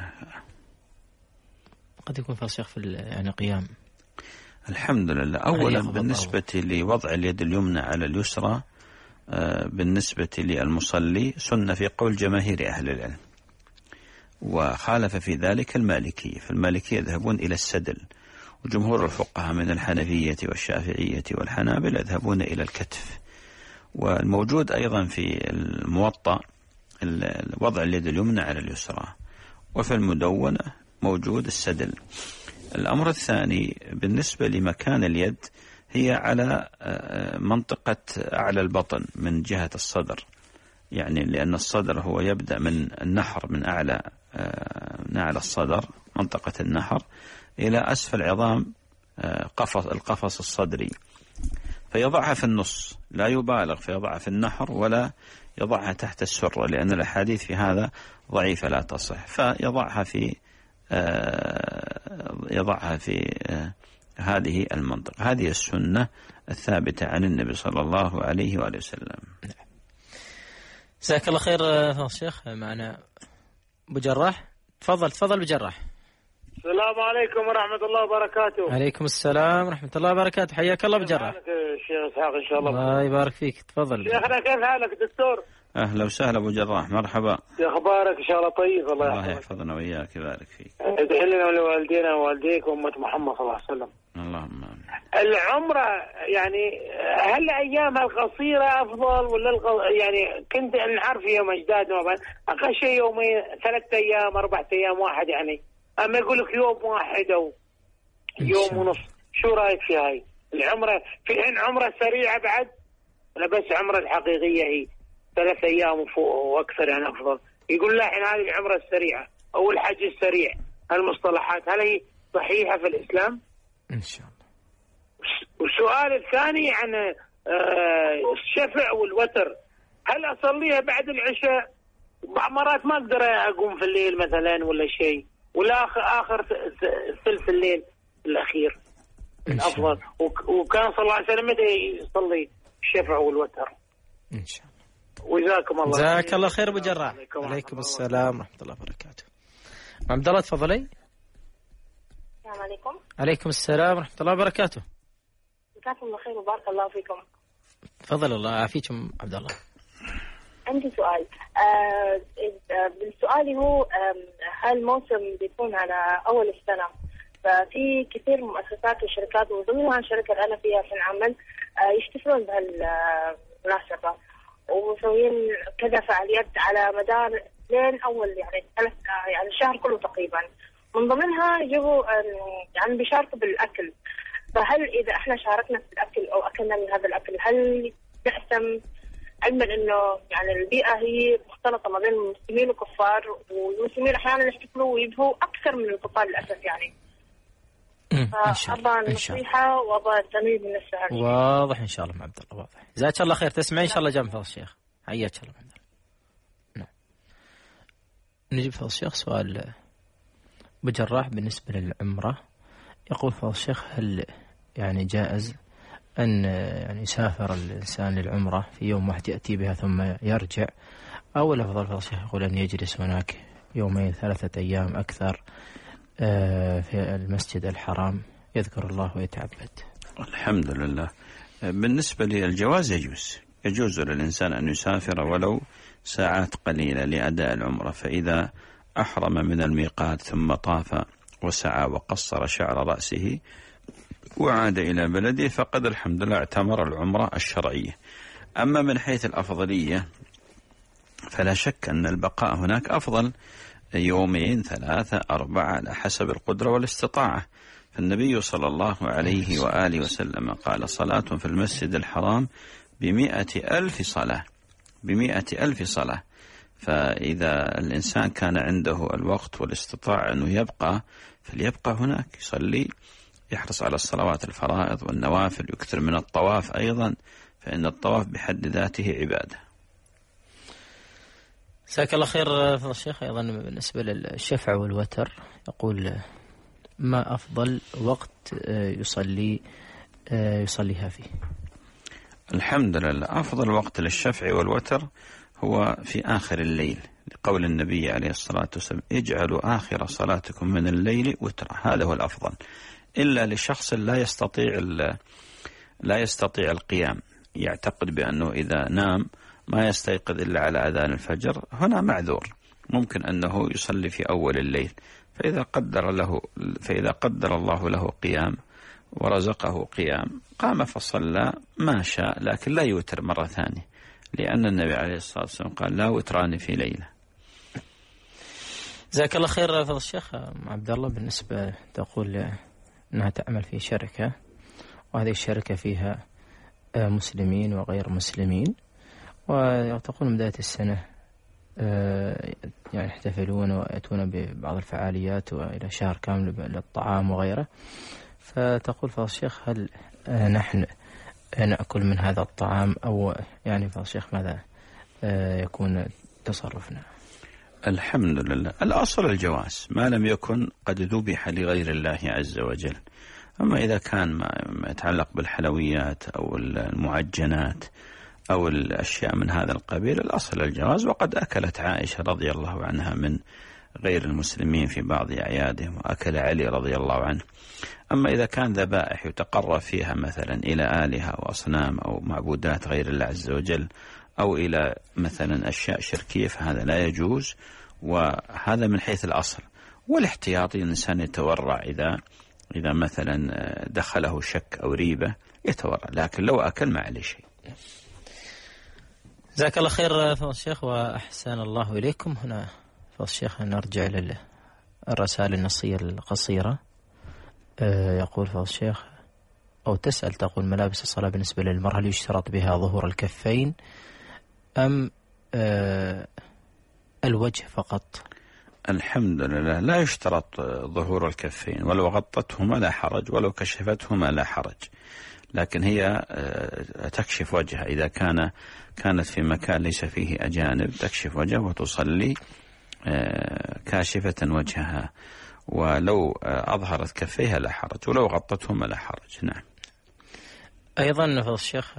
قد يكون في الشيخ في يعني قيام. الحمد لله. أولا بالنسبة لوضع اليد اليمنى على اليسرى بالنسبة للمصلي سنة في قول جماهير أهل العلم، وخالف في ذلك المالكية، فالمالكية يذهبون إلى السدل، وجمهور الفقهاء من الحنفية والشافعية والحنابلة يذهبون إلى الكتف. والموجود أيضا في الموطأ وضع اليد اليمنى على اليسرى، وفي المدونة موجود السدل. الأمر الثاني بالنسبة لمكان اليد هي على منطقة أعلى البطن من جهة الصدر، يعني لأن الصدر هو يبدأ من النحر، من أعلى الصدر منطقة النحر إلى أسفل عظام القفص الصدري، فيضعها في النص، لا يبالغ فيضعها في النحر ولا يضعها تحت السرة، لأن الأحاديث في هذا ضعيفة لا تصح، فيضعها في هذه المنطقة. هذه السنة الثابتة عن النبي صلى الله عليه وآله وسلم. جزاك الله خير فضل الشيخ. معنا أبو جراح. تفضل أبو جراح. السلام عليكم ورحمة الله وبركاته. عليكم السلام ورحمة الله وبركاته. حياك الله أبو جراح. الشيخ إسحاق إن شاء الله. الله يبارك فيك. تفضل. شيخنا كيف حالك دكتور؟ أهلا وسهلا أبو جراح، مرحبا. أخبارك إن شاء الله طيب؟ الله يحفظنا وإياك ويبارك فيك. ادعي لنا ولوالدينا ووالديك وأمة محمد صلى الله عليه وسلم. اللهم آمين. العمرة يعني هل أيامها القصيرة أفضل ولا يعني كنت نعرف يوم أجدادنا أقل شيء يومين 3 أيام 4 أيام واحد يعني، أما يقول لك يوم واحد أو يوم ونص، شو رأيك في هاي العمرة؟ في حين عمرة سريعة بعد ولا بس عمرة الحقيقية هي 3 أيام وفوق وأكثر يعني أفضل؟ يقول لا الحين هذه العمرة السريعة أو الحج السريع، المصطلحات هل هي صحيحة في الإسلام؟ إن شاء الله. والسؤال الثاني عن الشفع والوتر، هل أصليها بعد العشاء؟ مرات ما أقدر أقوم في الليل مثلا ولا شيء، ولا آخر ثلث الليل الأخير الأفضل، وكان صلى الله عليه وسلم متى يصلي الشفع والوتر؟ إن شاء الله. وجزاكم الله. جزاك الله خير أبو جراح. عليكم السلام ورحمة الله وبركاته. عبد الله تفضلي. السلام عليكم. عليكم السلام ورحمة الله وبركاته. جزاكم الله خير وبارك الله فيكم. تفضل الله يعافيكم عبد الله. عندي سؤال. بالسؤال هو هل موسم بيكون على أول السنة، ففي كثير مؤسسات وشركات وضمنها الشركة اللي أنا فيها في العمل يحتفلون بهالمناسبة ومسوين كذا فعاليات على مدار لين أول يعني 3 يعني الشهر كله تقريبا، من ضمنها يجيبوا يعني بيشاركوا بالأكل، فهل إذا إحنا شاركنا في الأكل أو أكلنا من هذا الأكل هل نقسم، علما إنه يعني البيئة هي مختلطة ما بين المسلمين والكفار، والمسلمين أحيانا يحتفلوا ويبهوا أكثر من الكفار للأسف يعني. فأبغى نصيحة وأبغى تمييز من السؤال. واضح إن شاء الله مع عبد الله، واضح. جزاك الله خير. تسمعين إن شاء الله جنب فضل الشيخ. حياك الله. نعم. نجيب فضل الشيخ سؤال أبو جراح بالنسبة للعمرة. يقول فضل الشيخ هل يعني جائز أن يعني يسافر الإنسان للعمرة في يوم واحد يأتي بها ثم يرجع، أو الأفضل فضل الشيخ يقول أن يجلس هناك 2 3 أيام أكثر في المسجد الحرام يذكر الله ويتعبد؟ الحمد لله. بالنسبة للجواز يجوز للإنسان أن يسافر ولو ساعات قليلة لأداء العمرة، فإذا أحرم من الميقات ثم طاف وسعى وقصر شعر رأسه وعاد إلى بلده فقد الحمد لله اعتمر العمرة الشرعية. أما من حيث الأفضلية فلا شك أن البقاء هناك أفضل، 2 3 4 على حسب القدرة والاستطاعة. فالنبي صلى الله عليه وآله وسلم قال صلاة في المسجد الحرام 100,000 صلاة، 100,000 صلاة. فإذا الإنسان كان عنده الوقت والاستطاعة أنه يبقى فليبقى هناك يصلي، يحرص على الصلوات الفرائض والنوافل، يكثر من الطواف أيضا، فإن الطواف بحد ذاته عبادة. جزاك الله خير فضل الشيخ. أيضا بالنسبة للشفع والوتر يقول ما أفضل وقت يصليها فيه؟ الحمد لله أفضل وقت للشفع والوتر هو في آخر الليل، لقول النبي عليه الصلاة والسلام: اجعلوا آخر صلاتكم من الليل وترا، هذا هو الأفضل، إلا لشخص لا يستطيع القيام، يعتقد بأنه إذا نام ما يستيقظ إلا على أذان الفجر، هنا معذور، ممكن أنه يصلي في أول الليل، فإذا قدر الله له قيام ورزقه قيام قام فصلى ما شاء، لكن لا يوتر مرة ثانية، لأن النبي عليه الصلاة والسلام قال: لا وتران في ليلة. جزاك الله خير فضل الشيخ عبد الله. بالنسبة تقول أنها تعمل في شركة، وهذه الشركة فيها مسلمين وغير مسلمين، وتقول من بداية السنة يعني يحتفلون ويأتون ببعض الفعاليات وإلى شهر كامل للطعام وغيره، فتقول فضل الشيخ: هل نحن نأكل من هذا الطعام، أو يعني فضل الشيخ ماذا يكون تصرفنا؟ الحمد لله، الأصل الجواز ما لم يكن قد ذبح لغير الله عز وجل. أما إذا كان ما يتعلق بالحلويات أو المعجنات أو الأشياء من هذا القبيل، الأصل الجواز، وقد أكلت عائشة رضي الله عنها من غير المسلمين في بعض أعيادهم، وأكل علي رضي الله عنه. أما إذا كان ذبائح يتقرب فيها مثلا إلى آلهة وأصنام أو معبودات غير الله عز وجل، أو إلى مثلا أشياء شركية، فهذا لا يجوز، وهذا من حيث الأصل. والاحتياطي الإنسان يتورع إذا مثلا دخله شك أو ريبة يتورع، لكن لو أكل ما عليه شيء. جزاك الله خير فضل الشيخ وأحسن الله إليكم. هنا فضل الشيخ نرجع للرسائل النصية القصيرة. يقول فضل الشيخ، أو تسأل تقول: ملابس الصلاة بالنسبة للمرأة هل يشترط بها ظهور الكفين أم الوجه فقط؟ الحمد لله، لا يشترط ظهور الكفين، ولو غطتهما لا حرج، ولو كشفتهما لا حرج، لكن هي تكشف وجهها إذا كانت في مكان ليس فيه أجانب، تكشف وجهها وتصلي كاشفة وجهها، ولو أظهرت كفيها لا حرج، ولو غطتهما لا حرج. نعم. أيضا فضل الشيخ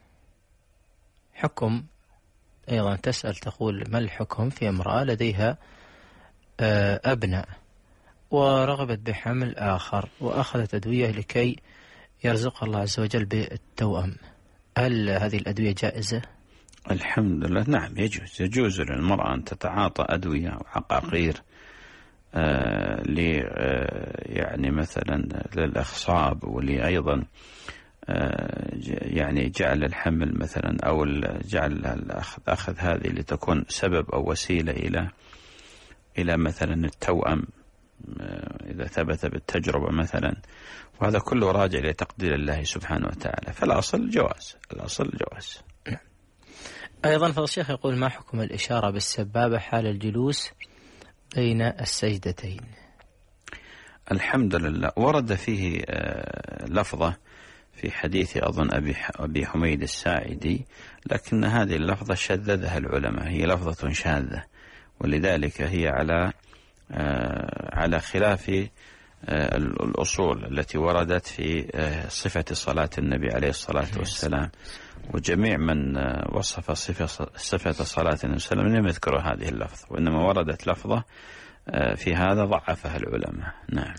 حكم، أيضا تسأل تقول: ما الحكم في امرأة لديها أبناء ورغبت بحمل آخر وأخذت أدوية لكي يرزقها الله عز وجل بالتوأم، هل هذه الأدوية جائزة؟ الحمد لله، نعم يجوز للمرأة أن تتعاطى أدوية وعقاقير يعني مثلا للإخصاب، ولأيضا يعني جعل الحمل مثلا، أو جعل أخذ هذه لتكون سبب أو وسيلة إلى مثلا التوأم إذا ثبت بالتجربة مثلا، وهذا كله راجع لتقدير الله سبحانه وتعالى، فالأصل جواز، الأصل جواز. أيضا فضل الشيخ يقول: ما حكم الإشارة بالسبابة حال الجلوس بين السجدتين؟ الحمد لله، ورد فيه لفظة في حديث أظن أبي حميد الساعدي، لكن هذه اللفظة شذذها العلماء، هي لفظة شاذة، ولذلك هي على خلاف الأصول التي وردت في صفة صلاة النبي عليه الصلاة والسلام، وجميع من وصف صفة صلاة النبي صلى الله عليه وسلم لم يذكروا هذه اللفظة، وإنما وردت لفظة في هذا ضعفها العلماء. نعم.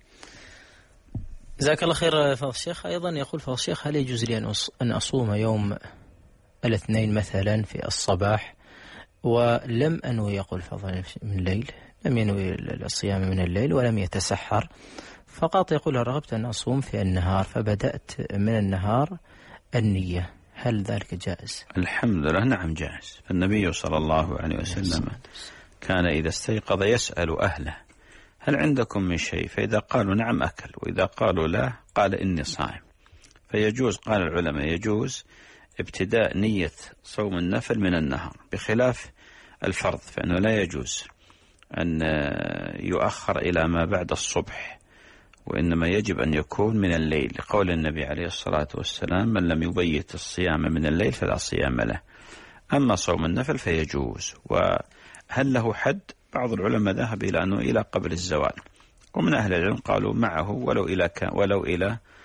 جزاك الله خير فضل الشيخ. أيضا يقول فضل الشيخ: هل يجوز لي أن أصوم يوم الاثنين مثلا في الصباح ولم أنوي، يقول فضل من الليل، لم ينوي الصيام من الليل ولم يتسحر، فقط يقول: رغبت أن أصوم في النهار فبدأت من النهار النية، هل ذلك جائز؟ الحمد لله، نعم جائز. فالنبي صلى الله عليه وسلم كان إذا استيقظ يسأل أهله: هل عندكم من شيء؟ فإذا قالوا نعم أكل، وإذا قالوا لا قال إني صائم. فيجوز، قال العلماء، يجوز ابتداء نية صوم النفل من النهار، بخلاف الفرض فإنه لا يجوز أن يؤخر إلى ما بعد الصبح، وإنما يجب أن يكون من الليل، لقول النبي عليه الصلاة والسلام: من لم يبيت الصيام من الليل فلا صيام له. أما صوم النفل فيجوز. وهل له حد؟ بعض العلماء ذهب إلى أنه إلى قبل الزوال، ومن أهل العلم قالوا معه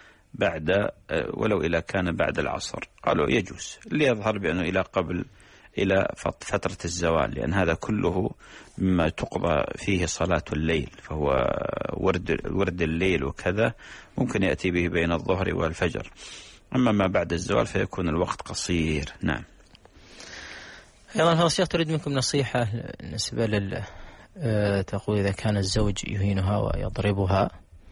ولو إلى كان بعد العصر، قالوا يجوز، اللي يظهر بأنه إلى قبل إلى فترة الزوال، لأن هذا كله مما تقضى فيه صلاة الليل، فهو ورد الليل وكذا ممكن يأتي به بين الظهر والفجر. أما ما بعد الزوال فيكون الوقت قصير. نعم. أيضا فضيلة الشيخ تريد منكم نصيحة بالنسبة تقول إذا كان الزوج يهينها ويضربها،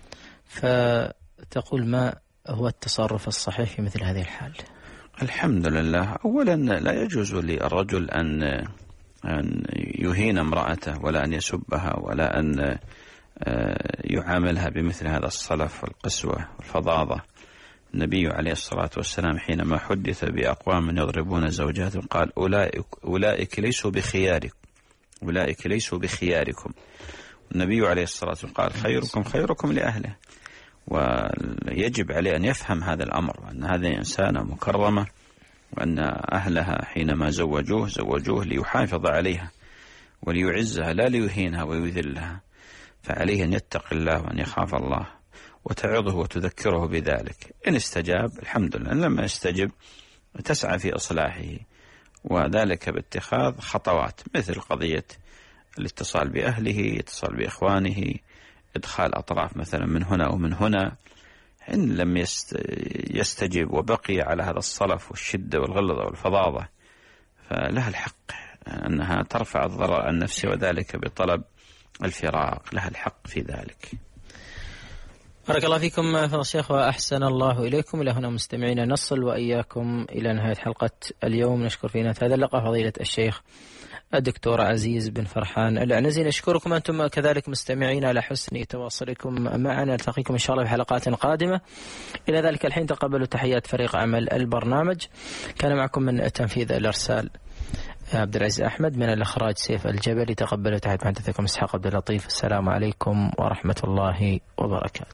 فتقول ما هو التصرف الصحيح في مثل هذه الحال؟ الحمد لله، أولا لا يجوز للرجل أن يهين امرأته ولا أن يسبها ولا أن يعاملها بمثل هذا الصلف والقسوة والفظاظة. النبي عليه الصلاة والسلام حينما حدث بأقوام يضربون زوجاتهم قال أولئك ليسوا بخياركم، أولئك ليسوا بخياركم. النبي عليه الصلاة والسلام قال خيركم خيركم لأهله، ويجب عليه أن يفهم هذا الأمر، وأن هذه إنسانة مكرمة، وأن أهلها حينما زوجوه ليحافظ عليها وليعزها لا ليهينها ويذلها. فعليه أن يتقي الله وأن يخاف الله وتعظه وتذكره بذلك. إن استجاب الحمد لله، إن لم يستجب تسعى في إصلاحه، وذلك باتخاذ خطوات مثل قضية الاتصال بأهله، اتصال بإخوانه، إدخال أطراف مثلا من هنا ومن هنا. إن لم يستجب وبقي على هذا الصلف والشدة والغلظة والفظاظة فلها الحق أنها ترفع الضرر عن نفسها، وذلك بطلب الفراق، لها الحق في ذلك. بارك الله فيكم فضيلة الشيخ وأحسن الله إليكم. إلى هنا مستمعينا نصل وإياكم إلى نهاية حلقة اليوم. نشكر في نهاية هذا اللقاء فضيلة الشيخ الدكتور عزيز بن فرحان العنزي. نشكركم أنتم كذلك مستمعين على حسن تواصلكم معنا. نلتقيكم إن شاء الله في حلقات قادمة. إلى ذلك الحين تقبلوا تحيات فريق عمل البرنامج. كان معكم من تنفيذ الإرسال عبد العزيز أحمد، من الإخراج سيف الجبلي. تقبلوا تحيات محدثكم إسحاق عبد اللطيف. السلام عليكم ورحمة الله وبركاته.